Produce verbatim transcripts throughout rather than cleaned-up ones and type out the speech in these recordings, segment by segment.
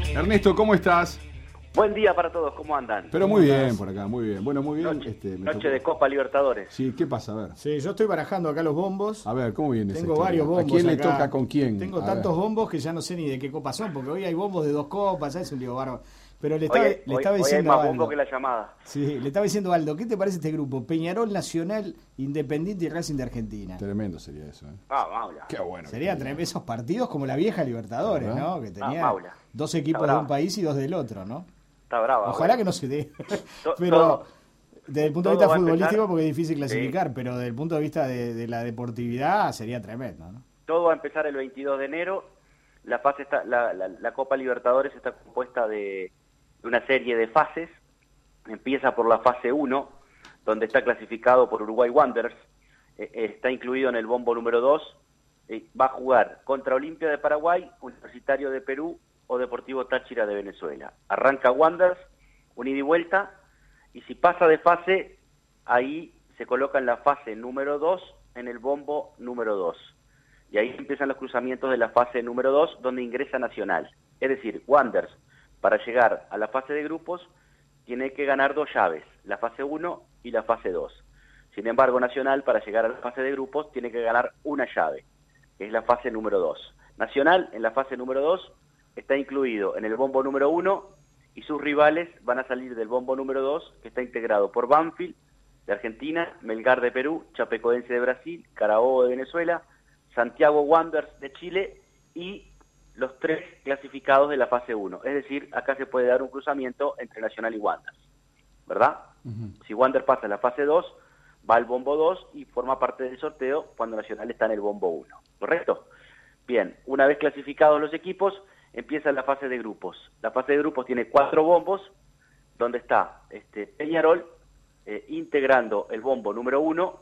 Ernesto, ¿cómo estás? Buen día para todos, ¿cómo andan? Pero muy bien por acá, muy bien. Bueno, muy bien. Noche, este, me noche tocó. de Copa Libertadores. Sí, ¿qué pasa? A ver. Sí, yo estoy barajando acá los bombos. A ver, ¿cómo viene esa Tengo historia? varios bombos. ¿A quién le acá. toca con quién? Tengo A tantos ver. bombos que ya no sé ni de qué copa son, porque hoy hay bombos de dos copas, ya es un lío bárbaro. Pero le estaba, Hoy, le hoy- estaba hoy hay diciendo más a bombo Aldo. que la llamada. Sí, le estaba diciendo a Aldo, ¿qué te parece este grupo? Peñarol, Nacional, Independiente y Racing de Argentina. Tremendo sería eso, ¿eh? Ah, Maula. Qué bueno. Serían que sería. tre- esos partidos como la vieja Libertadores, ¿Verdad? ¿no? Que tenía Ah, Paula. dos equipos Está de un brava. país y dos del otro, ¿no? Está brava. Ojalá bueno. que no se dé. To- Pero todo- desde el punto de todo vista va a futbolístico, empezar- porque es difícil Sí. clasificar, pero desde el punto de vista de, de la deportividad sería tremendo, ¿no? Todo va a empezar el veintidós de enero. La fase está, la, la- la Copa Libertadores está compuesta de, de una serie de fases. Empieza por la fase uno, donde está clasificado por Uruguay Wanderers. Eh, eh, está incluido en el bombo número dos. Eh, va a jugar contra Olimpia de Paraguay, Universitario de Perú o Deportivo Táchira de Venezuela. Arranca Wanderers, un ida y vuelta, y si pasa de fase, ahí se coloca en la fase número dos, en el bombo número dos. Y ahí empiezan los cruzamientos de la fase número dos, donde ingresa Nacional. Es decir, Wanderers, para llegar a la fase de grupos, tiene que ganar dos llaves, la fase uno y la fase dos. Sin embargo, Nacional, para llegar a la fase de grupos, tiene que ganar una llave, que es la fase número dos. Nacional, en la fase número dos, está incluido en el bombo número uno, y sus rivales van a salir del bombo número dos, que está integrado por Banfield de Argentina, Melgar de Perú, Chapecoense de Brasil, Carabobo de Venezuela, Santiago Wanderers de Chile y los tres clasificados de la fase uno. Es decir, acá se puede dar un cruzamiento entre Nacional y Wanderers, ¿verdad? Ujú. Si Wanderers pasa a la fase dos, va al bombo dos y forma parte del sorteo cuando Nacional está en el bombo uno, ¿correcto? Bien, una vez clasificados los equipos, empieza la fase de grupos. La fase de grupos tiene cuatro bombos, donde está este, Peñarol eh, integrando el bombo número uno,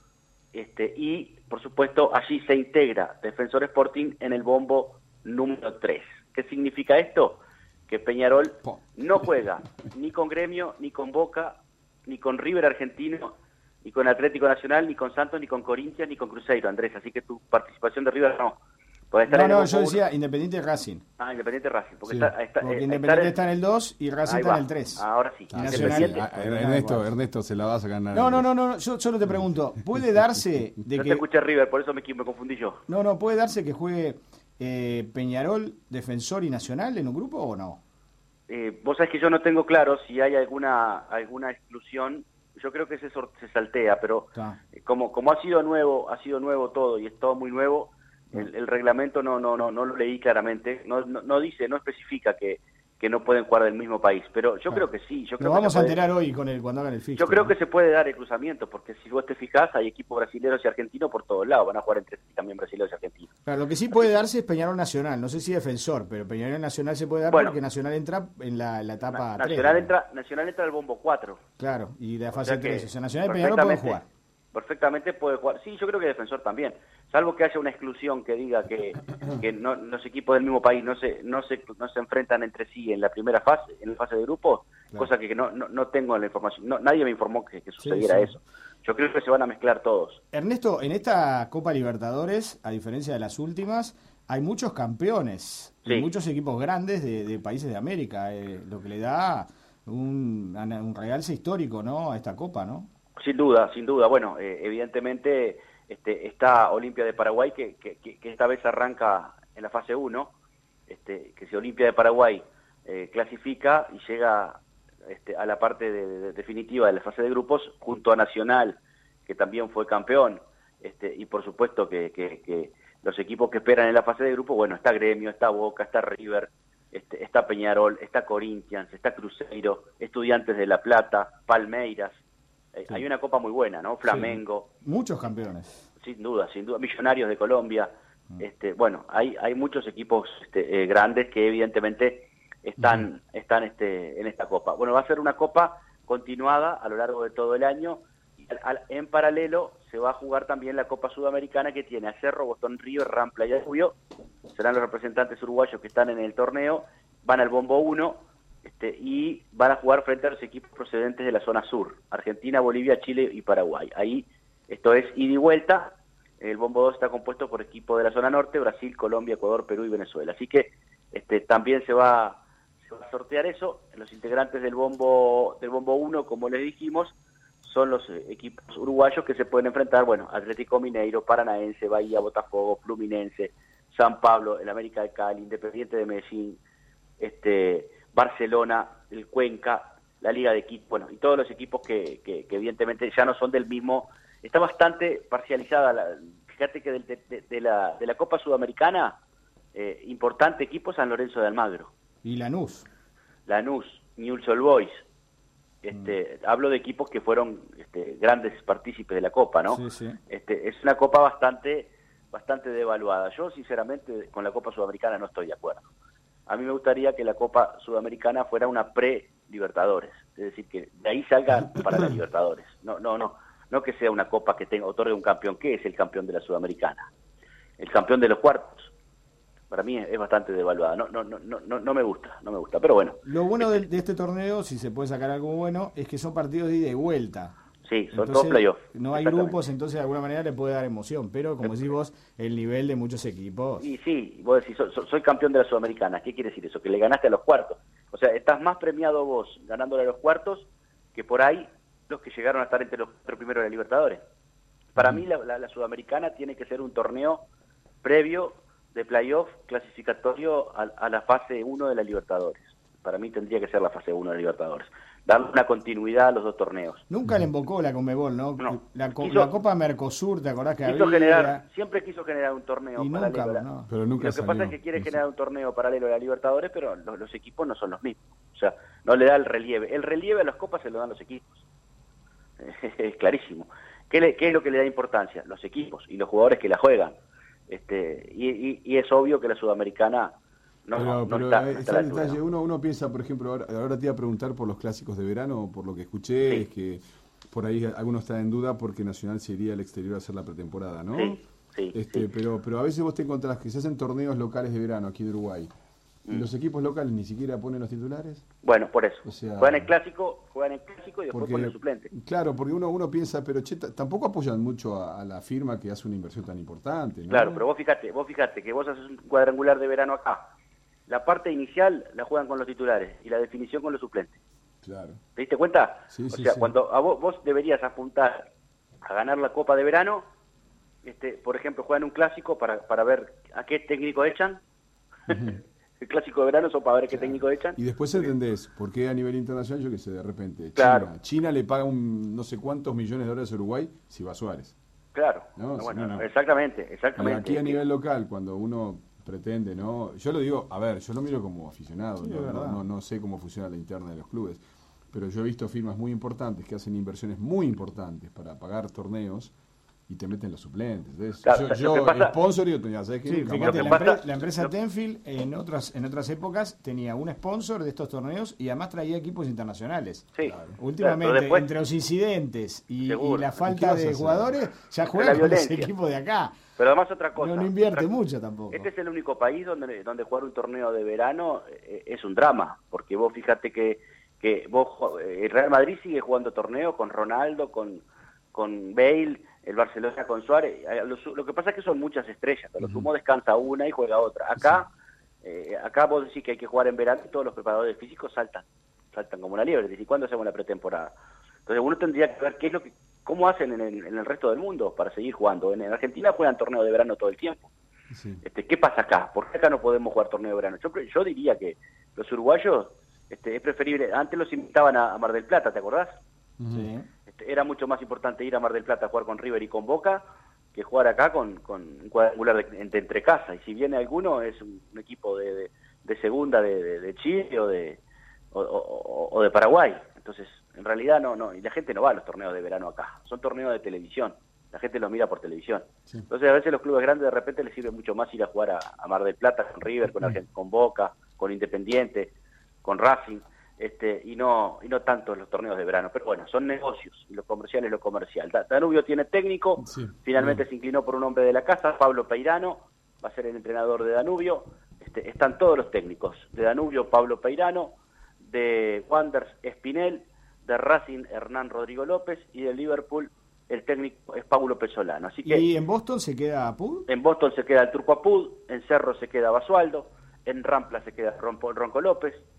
este, y por supuesto allí se integra Defensor Sporting en el bombo número tres. ¿Qué significa esto? Que Peñarol Po. no juega ni con Gremio, ni con Boca, ni con River Argentino, ni con Atlético Nacional, ni con Santos, ni con Corinthians, ni con Cruzeiro, Andrés. Así que tu participación de River no. Podés estar No, en el no, bombo yo uno. decía Independiente y Racing. Ah, Independiente Racing, porque Sí, está, está, Porque eh, Independiente está está en el dos y Racing ahí está va. en el tres. Ahora sí. Y Ah, Nacional- sí, Independiente- ah, Ernesto, Ernesto, se la vas a ganar. No, no, no, no, yo solo te pregunto, ¿puede darse de No te que escuché River, por eso me, me confundí yo. no, no, puede darse que juegue eh, Peñarol, Defensor y Nacional en un grupo o no? Eh, vos sabés que yo no tengo claro si hay alguna alguna exclusión. Yo creo que se, sor- se saltea, pero Está. eh, como como ha sido nuevo, ha sido nuevo todo y es todo muy nuevo, el, el reglamento no no no no lo leí claramente. No no, no dice, no especifica que, que no pueden jugar del mismo país, pero yo Claro. creo que sí. Yo Lo creo que vamos se a puede- enterar hoy con el cuando hagan el fixture. Yo creo ¿no? que se puede dar el cruzamiento, porque si vos te fijás, hay equipos brasileños y argentinos por todos lados, van a jugar entre sí también brasileños y argentinos. Claro, lo que sí puede darse es Peñarol Nacional, no sé si Defensor, pero Peñarol Nacional se puede dar Bueno. porque Nacional entra en la, la etapa tres. Nacional ¿no? entra, Nacional entra al bombo cuatro. Claro, y la O fase sea que tres, o sea, Nacional y Peñarol pueden perfectamente- jugar. Perfectamente puede jugar. Sí, yo creo que Defensor también. Salvo que haya una exclusión que diga que, que no, los equipos del mismo país no se, no se no se enfrentan entre sí en la primera fase, en la fase de grupo, Claro. cosa que no, no, no tengo la información. No, nadie me informó que, que sucediera sí. eso. Yo creo que se van a mezclar todos. Ernesto, en esta Copa Libertadores, a diferencia de las últimas, hay muchos campeones y Sí. muchos equipos grandes de, de países de América, eh, lo que le da un, un realce histórico, ¿no? A esta Copa, ¿no? Sin duda, sin duda. Bueno, eh, evidentemente este, está Olimpia de Paraguay, que, que, que esta vez arranca en la fase uno, este, que si Olimpia de Paraguay eh, clasifica y llega este, a la parte de, de- definitiva de la fase de grupos, junto a Nacional, que también fue campeón, este, y por supuesto que, que- que los equipos que esperan en la fase de grupo, bueno, está Gremio, está Boca, está River, este, está Peñarol, está Corinthians, está Cruzeiro, Estudiantes de La Plata, Palmeiras. Eh, Sí. Hay una copa muy buena, ¿no? Flamengo, Muchos campeones. sin duda, sin duda. Millonarios de Colombia. Mm. Este, bueno, hay hay muchos equipos este, eh, grandes que evidentemente están están este en esta copa. Bueno, va a ser una copa continuada a lo largo de todo el año. Y al- al- en paralelo se va a jugar también la Copa Sudamericana, que tiene a Cerro, Boston River, Rampla y Rubio. Serán los representantes uruguayos que están en el torneo. Van al bombo uno. Este, y van a jugar frente a los equipos procedentes de la zona sur, Argentina, Bolivia, Chile y Paraguay. Ahí, esto es ida y vuelta. El bombo dos está compuesto por equipos de la zona norte, Brasil, Colombia, Ecuador, Perú y Venezuela. Así que este, también se va se va a sortear eso. Los integrantes del bombo del bombo uno, como les dijimos, son los eh, equipos uruguayos que se pueden enfrentar, bueno, Atlético Mineiro, Paranaense, Bahía, Botafogo, Fluminense, San Pablo, el América de Cali, Independiente de Medellín, este, Barcelona, el Cuenca, la Liga de Quito, bueno, y todos los equipos que, que, que evidentemente ya no son del mismo. Está bastante parcializada. La, fíjate que de, de, de, la, de la Copa Sudamericana, eh, importante equipo San Lorenzo de Almagro. Y Lanús. Lanús, Newell's Old Boys. Este, mm. Hablo de equipos que fueron este, grandes partícipes de la Copa, ¿no? Sí, sí. Este, es una Copa bastante, bastante devaluada. Yo, sinceramente, con la Copa Sudamericana no estoy de acuerdo. A mí me gustaría que la Copa Sudamericana fuera una pre-Libertadores, es decir, que de ahí salgan para la Libertadores. No, no, no, no que sea una Copa que tenga, otorgue un campeón. ¿Qué es el campeón de la Sudamericana? El campeón de los cuartos. Para mí es bastante devaluada. No, no, no, no, no me gusta, no me gusta. Pero bueno. Lo bueno de, de este torneo, si se puede sacar algo bueno, es que son partidos de ida y vuelta. Sí, son todos playoffs. No hay grupos, entonces de alguna manera le puede dar emoción. Pero, como decís vos, el nivel de muchos equipos... Y sí, vos decís, soy, soy campeón de la Sudamericana. ¿Qué quiere decir eso? Que le ganaste a los cuartos. O sea, estás más premiado vos ganándole a los cuartos que por ahí los que llegaron a estar entre los cuatro primeros de la Libertadores. Para mm. mí la, la, la Sudamericana tiene que ser un torneo previo de playoff clasificatorio a, a la fase uno de la Libertadores. Para mí tendría que ser la fase uno de la Libertadores. Darle una continuidad a los dos torneos. Nunca le invocó la Conmebol, ¿no? no. La, quiso, la Copa Mercosur, ¿te acordás que quiso había? Generar, siempre quiso generar un torneo y paralelo. Nunca, no. Pero nunca y lo que salió, pasa es que quiere no generar sé. un torneo paralelo a la Libertadores, pero los, los equipos no son los mismos. O sea, no le da el relieve. El relieve a las copas se lo dan los equipos. Es clarísimo. ¿Qué, le, ¿Qué es lo que le da importancia? Los equipos y los jugadores que la juegan. Este, y, y, y es obvio que la Sudamericana no, pero, no, no pero está, no está, está a la el altura, detalle. ¿no? Uno, uno piensa, por ejemplo, ahora, ahora te iba a preguntar por los clásicos de verano, por lo que escuché, Sí. es que por ahí algunos están en duda porque Nacional se iría al exterior a hacer la pretemporada, ¿no? Sí, sí, este, sí. Pero, pero a veces vos te encontrás que se hacen torneos locales de verano aquí de Uruguay. ¿Y Mm. los equipos locales ni siquiera ponen los titulares? Bueno, por eso. O sea, juegan el clásico, juegan el clásico y después Porque, ponen el suplente. claro, porque uno uno piensa, pero che, t- tampoco apoyan mucho a, a la firma que hace una inversión tan importante, ¿no? Claro, pero vos fíjate, vos fíjate que vos haces un cuadrangular de verano acá. La parte inicial la juegan con los titulares y la definición con los suplentes. Claro. ¿Te diste cuenta? Sí, o sí, sea, sí. cuando a vos, vos deberías apuntar a ganar la Copa de Verano, este, por ejemplo, juegan un clásico para, para ver a qué técnico echan. Ujú. El clásico de verano son para ver qué Claro. técnico echan. Y después entendés por qué a nivel internacional, yo que sé, de repente, Claro. China, China le paga un no sé cuántos millones de dólares a Uruguay si va Suárez. Claro, No, bueno, sí, no, no. exactamente, Y exactamente. aquí a nivel local, cuando uno pretende, ¿no? Yo lo digo, a ver, yo lo miro como aficionado, Sí, no, es no, verdad. no, no sé cómo funciona la interna de los clubes, pero yo he visto firmas muy importantes que hacen inversiones muy importantes para pagar torneos y te meten los suplentes. ¿Ves? Claro, yo, lo yo que pasa- sponsor y tenía, ¿sabes qué? Sí, Nunca fíjate, que la, más. pasa- empre- la empresa lo- Tenfield en otras en otras épocas tenía un sponsor de estos torneos y además traía equipos internacionales. Sí. Claro. Últimamente, Pero después- entre los incidentes y, Seguro. y la ¿Y qué falta vas a de hacer? jugadores, ya La juegan con los violencia. equipos de acá. Pero además otra cosa. No, no invierte otra- mucho tampoco. Este es el único país donde, donde jugar un torneo de verano eh, es un drama, porque vos fíjate que, que vos ju- el Real Madrid sigue jugando torneos con Ronaldo, con, con Bale, el Barcelona con Suárez. Eh, Lo, su- lo que pasa es que son muchas estrellas, a lo Ujú. sumo descansa una y juega otra. Acá, eh, acá vos decís que hay que jugar en verano y todos los preparadores físicos saltan, saltan como una liebre. Decís, ¿cuándo hacemos la pretemporada? Entonces uno tendría que ver qué es lo que, cómo hacen en el, en el resto del mundo para seguir jugando. En, en Argentina juegan torneo de verano todo el tiempo. Sí. Este, ¿Qué pasa acá? ¿Por qué acá no podemos jugar torneo de verano? Yo, yo diría que los uruguayos este, es preferible, antes los invitaban a, a Mar del Plata, ¿te acordás? Ujú. Sí. Este, era mucho más importante ir a Mar del Plata a jugar con River y con Boca que jugar acá con, con un cuadrangular de, entre, entre casa. Y si viene alguno es un, un equipo de, de, de segunda de, de, de Chile o de, o, o, o de Paraguay. Entonces, en realidad no, no, y la gente no va a los torneos de verano acá, son torneos de televisión. La gente los mira por televisión. Sí. Entonces a veces los clubes grandes de repente les sirve mucho más ir a jugar a, a Mar del Plata con River, con, Argent- con Boca, con Independiente, con Racing, este, y no y no tanto los torneos de verano. Pero bueno, son negocios y lo comercial es lo comercial. Da- Danubio tiene técnico, Sí. finalmente Bien. se inclinó por un hombre de la casa, Pablo Peirano, va a ser el entrenador de Danubio. Este, están todos los técnicos de Danubio, Pablo Peirano, de Wanderers Espinel, de Racing Hernán Rodrigo López y de Liverpool el técnico es Paulo Pesolano. Así que ¿Y en Boston se queda Apud? en Boston se queda el Turco Apud, en Cerro se queda Basualdo, en Rampla se queda Ronco, Ronco López,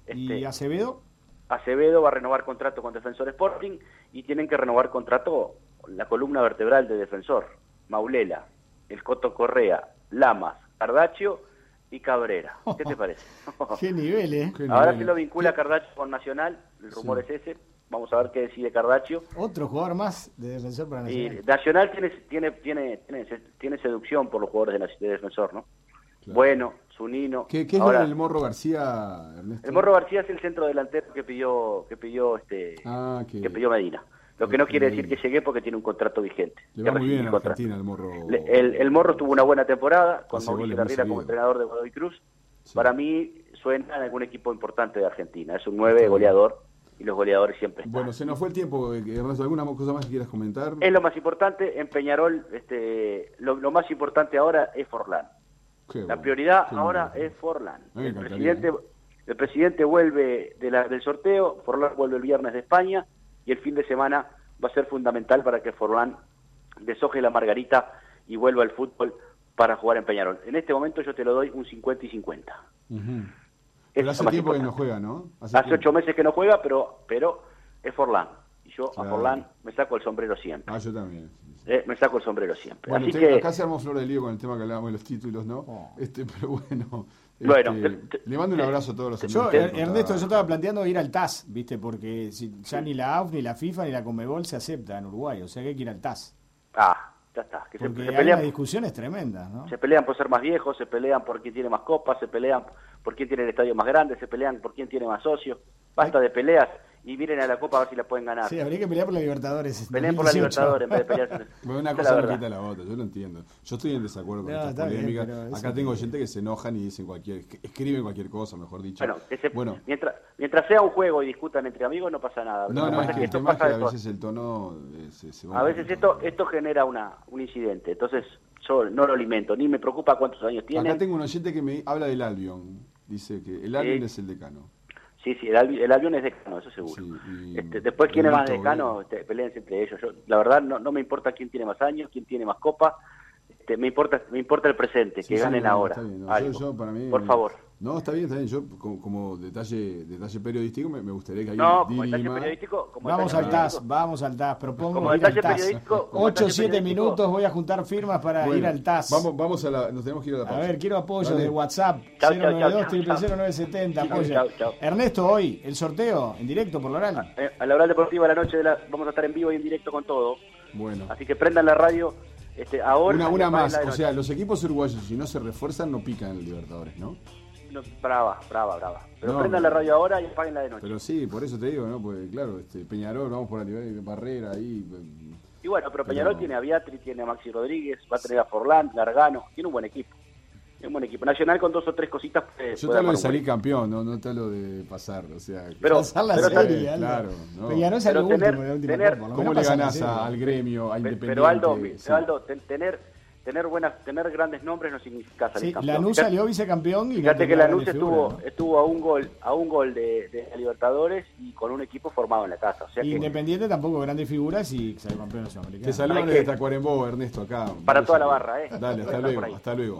¿Y Acevedo? Acevedo va a renovar contrato con Defensor Sporting y tienen que renovar contrato la columna vertebral de Defensor, Maulela, el Coto Correa, Lamas, Cardaccio y Cabrera. ¿Qué te parece? Qué nivel, ¿eh? Qué Ahora nivel. se lo vincula Cardaccio con Nacional, el rumor Sí. es ese, vamos a ver qué decide Cardaccio. Otro jugador más de Defensor para Y Nacional. Nacional tiene, tiene, tiene, tiene, tiene seducción por los jugadores de, de Defensor, ¿no? Claro. Bueno, Zunino. ¿Qué, qué es Ahora, lo del Morro García, Ernesto? el Morro García es el centro delantero que pidió, que pidió este, Ah, que, que pidió Medina. Lo que no quiere decir Medina. que llegue porque tiene un contrato vigente. Le que va muy bien rescinde a el contrato. Argentina el Morro. Le- El, el Morro tuvo una buena temporada con Hace Mauricio goles muy Herrera como seguido. entrenador de Godoy Cruz. Sí. Para mí suena en algún equipo importante de Argentina. Es un nueve Está bien. goleador y los goleadores siempre están. Bueno, se nos fue el tiempo. eh, Ernesto, ¿alguna cosa más que quieras comentar? Es lo más importante. En Peñarol, este, lo, lo más importante ahora es Forlán. Qué La bueno, prioridad qué ahora lindo. es Forlán. A mí me El encantaría, presidente, ¿eh? el presidente vuelve de la- del sorteo, Forlán vuelve el viernes de España y el fin de semana va a ser fundamental para que Forlán deshoje la margarita y vuelva al fútbol para jugar en Peñarol. En este momento yo te lo doy un cincuenta y cincuenta. Ujú. Es Pero lo hace más tiempo que no importante. juega, ¿no? Hace tiempo. ocho meses que no juega, pero, pero es Forlán. Y yo Claro. a Forlán me saco el sombrero siempre. Ah, yo también. sí, sí. Eh, me saco el sombrero siempre. Bueno, Así te- que, acá se armó flor de lío con el tema que hablábamos de los títulos, ¿no? Oh. Este, pero bueno. Bueno, este, te- te- le mando un te- abrazo a todos los Yo, amigos. Er- que Ernesto, yo contaban. estaba planteando ir al T A S, ¿viste? Porque si, ya ni la A U F, ni la FIFA, ni la Conmebol se acepta en Uruguay. O sea que hay que ir al T A S. ah, ya está. Que se, Porque se hay pelean, unas discusiones tremendas, ¿no? se pelean por ser más viejos, se pelean por quién tiene más copas, se pelean por quién tiene el estadio más grande, se pelean por quién tiene más socios. Basta de peleas y miren a la copa a ver si la pueden ganar. Sí, habría que pelear por la Libertadores. Peleen por la dos mil dieciocho. Libertadores en vez de pelearse. Bueno, una Esa es cosa la no verdad. quita la otra, yo lo entiendo. Yo estoy en desacuerdo con No, esta está bien, polémica. pero eso Acá es- tengo gente que se enojan y dicen cualquier, que escriben cualquier cosa, mejor dicho. Bueno, que se- Bueno, mientras, mientras sea un juego y discutan entre amigos no pasa nada. Lo no, que no, pasa es que el esto tema es que pasa a de todo. veces el tono eh, se, se va A un veces poquito. esto esto genera una un incidente, entonces yo no lo alimento, ni me preocupa cuántos años tiene. Acá tengo un oyente que me habla del Albion. Dice que el Albion Sí. es el decano. Sí, sí, el, Albi- el avión es decano, eso seguro. Sí, y este, después, ¿quién es más Benito, decano? Este, peleense entre ellos. Yo, la verdad, no, no me importa quién tiene más años, quién tiene más copa. Este, me importa me importa el presente, Sí, que sí, ganen no, ahora. está bien, no, algo. yo- yo para mí- Por favor. No, está bien, está bien. Yo, como, como detalle detalle periodístico, me, me gustaría que alguien No, como detalle dirima. periodístico... Como Vamos detalle al T A S, periodístico- vamos al T A S. Propongo Como ir al detalle T A S. periodístico- como ocho o detalle siete periodístico- minutos voy a juntar firmas para Bueno, ir al T A S. Vamos, vamos a la, nos tenemos que ir a la A pausa. ver, quiero apoyo Dale. de WhatsApp. Chau, chau, cero nueve dos, chau, cero chau. cero nueve siete cero. Chau, apoya. chau, chau. Ernesto, hoy, el sorteo en directo por la oral. Eh, a la hora deportiva, a la noche de la, vamos a estar en vivo y en directo con todo. Bueno. Así que prendan la radio este, ahora. Una, y una apaguen más, la de o noche. sea, los equipos uruguayos si no se refuerzan no pican en Libertadores, ¿no? No, brava, brava, brava. Pero No, prendan no. la radio ahora y apaguen la de noche. Pero sí, por eso te digo, ¿no? Porque claro, este Peñarol, vamos por la nivel de Barrera ahí. eh, Y bueno, pero Pero- Peñarol tiene a Beatriz, tiene a Maxi Rodríguez, va a tener a Forlán, Gargano, tiene un buen equipo. Tiene un buen equipo. Nacional con dos o tres cositas puede, Yo puede te hablo armar de un salir buen- campeón, no, no te hablo de pasar, o sea. que- Pero- Pasar la pero serie, también, Aldo. claro, no. Peñarol salió Pero tener- último en la última tener- copa, por lo ¿Cómo menos le pasa la ganás serie. a- al gremio, a Pe- Independiente? Pero Aldo, Sí. pero Aldo, ten- tener tener buenas tener grandes nombres no significa salir Sí, campeón. Lanús Fíjate- salió vicecampeón y no Fíjate tenía que Lanús grandes estuvo figuras, ¿no? estuvo a un gol a un gol de, de la Libertadores y con un equipo formado en la casa. O sea que Independiente tampoco grandes figuras y salió campeón Te sudamericano. saludan Hay que- desde Tacuarembó, Ernesto, acá. Para Beso. toda la barra, ¿eh? Dale, hasta Está luego, por ahí. hasta luego.